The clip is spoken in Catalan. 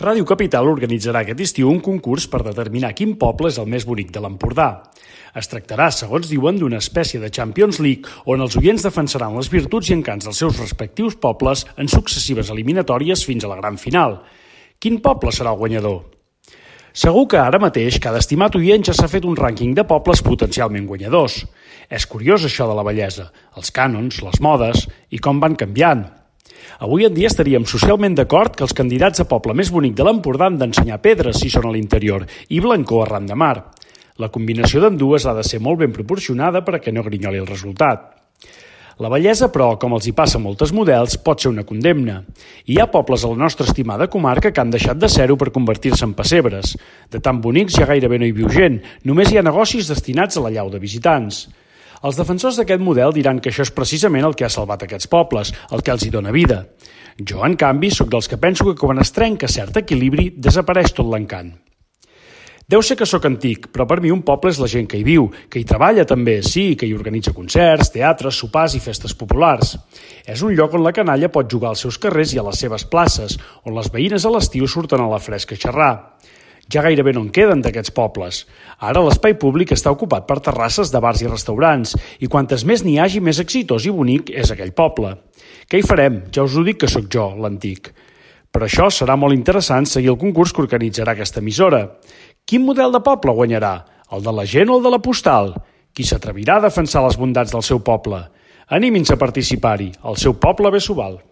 Ràdio Capital organitzarà aquest estiu un concurs per determinar quin poble és el més bonic de l'Empordà. Es tractarà, segons diuen, d'una espècie de Champions League on els oients defensaran les virtuts i encants dels seus respectius pobles en successives eliminatòries fins a la gran final. Quin poble serà el guanyador? Segur que ara mateix cada estimat oient ja s'ha fet un rànquing de pobles potencialment guanyadors. És curiós això de la bellesa, els cànons, les modes i com van canviant. Avui en dia estaríem socialment d'acord que els candidats a poble més bonic de l'Empordà han d'ensenyar pedres si són a l'interior i blancor arran de mar. La combinació d'ambdues ha de ser molt ben proporcionada perquè no grinyoli el resultat. La bellesa, però, com els hi passa a moltes models, pot ser una condemna. Hi ha pobles a la nostra estimada comarca que han deixat de ser-ho per convertir-se en pessebres. De tan bonics ja gairebé no hi viu gent, només hi ha negocis destinats a la llau de visitants. Els defensors d'aquest model diran que això és precisament el que ha salvat aquests pobles, el que els hi dona vida. Jo, en canvi, sóc dels que penso que quan es trenca cert equilibri, desapareix tot l'encant. Deu ser que sóc antic, però per mi un poble és la gent que hi viu, que hi treballa també, sí, que hi organitza concerts, teatres, sopars i festes populars. És un lloc on la canalla pot jugar als seus carrers i a les seves places, on les veïnes a l'estiu surten a la fresca a xerrar. Ja gairebé no en queden d'aquests pobles. Ara l'espai públic està ocupat per terrasses de bars i restaurants, i quantes més n'hi hagi, més exitós i bonic és aquell poble. Què hi farem? Ja us ho dic que sóc jo, l'antic. Per això serà molt interessant seguir el concurs que organitzarà aquesta emissora. Quin model de poble guanyarà? El de la gent o el de la postal? Qui s'atrevirà a defensar les bondats del seu poble? Animin-se a participar-hi. El seu poble bé s'ho val.